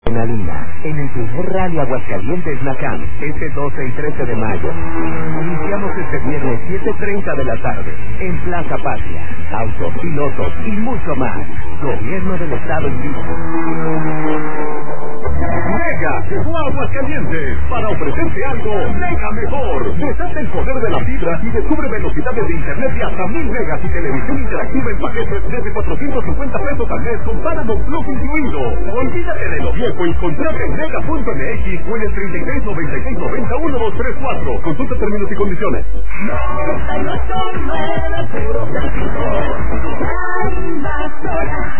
Adrenalina, en el primer Rally Aguascalientes Nacan, este 12 y 13 de mayo. Iniciamos este viernes 7:30 de la tarde, en Plaza Patria. Autos, pilotos y mucho más. Gobierno del Estado invita. Mega llegó a Aguascalientes para ofrecerte algo mega mejor. Desata el poder de la fibra y descubre velocidades de internet de hasta 1000 megas y televisión interactiva en paquetes desde 450 pesos al mes con Paramount Plus incluido. Olvídate de lo viejo y contrata en mega.mx o en el 3696901234. Consulta términos y condiciones. 98.9 puro